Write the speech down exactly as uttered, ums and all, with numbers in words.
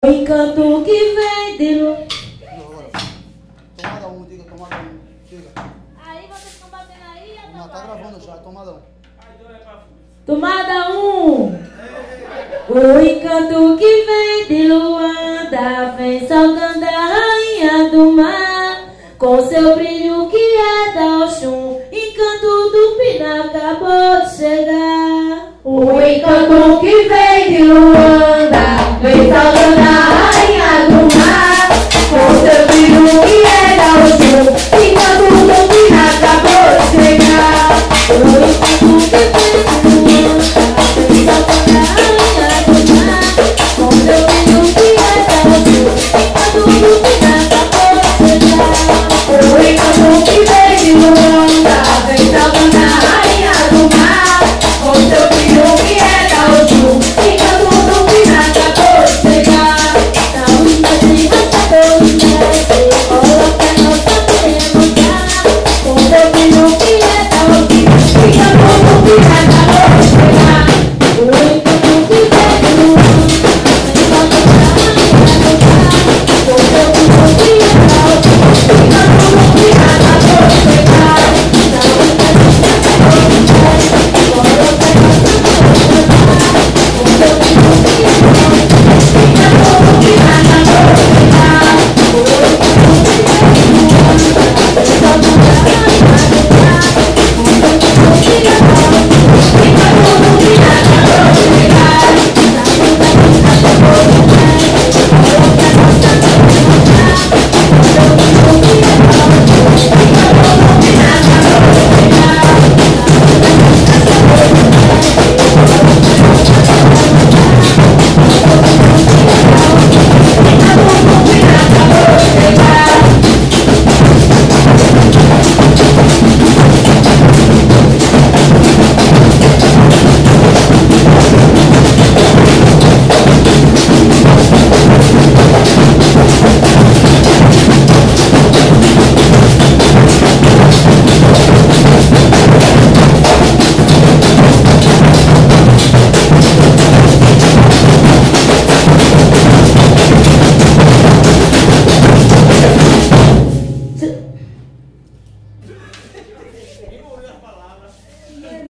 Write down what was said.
O encanto que vem de luz. Tomada um, diga, tomada um. Diga. Aí vocês estão batendo aí, eu Não, tô tá gravando já, tomada um. Tomada um. O encanto que vem de Luanda vem saudando a rainha do mar, com seu brilho que é da Oxum. Encanto do Pina acabou de chegar. O encanto que vem de Luanda